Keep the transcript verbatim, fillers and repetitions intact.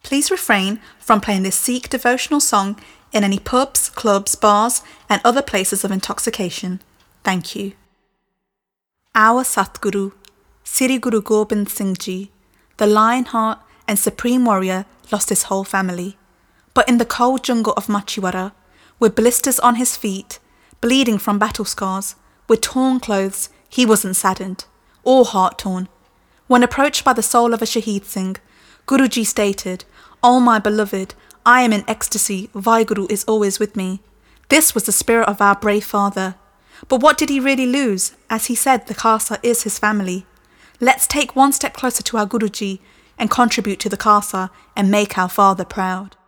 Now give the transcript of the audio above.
Please refrain from playing this Sikh devotional song in any pubs, clubs, bars and other places of intoxication. Thank you. Our Satguru, Sri Guru Gobind Singh Ji, the Lionheart and Supreme Warrior, lost his whole family. But in the cold jungle of Machiwara, with blisters on his feet, bleeding from battle scars, with torn clothes, he wasn't saddened, or heart-torn. When approached by the soul of a Shaheed Singh, Guruji stated, "Oh my beloved, I am in ecstasy, Vaheguru is always with me." This was the spirit of our brave father. But what did he really lose? As he said, the Khalsa is his family. Let's take one step closer to our Guruji and contribute to the Khalsa and make our father proud.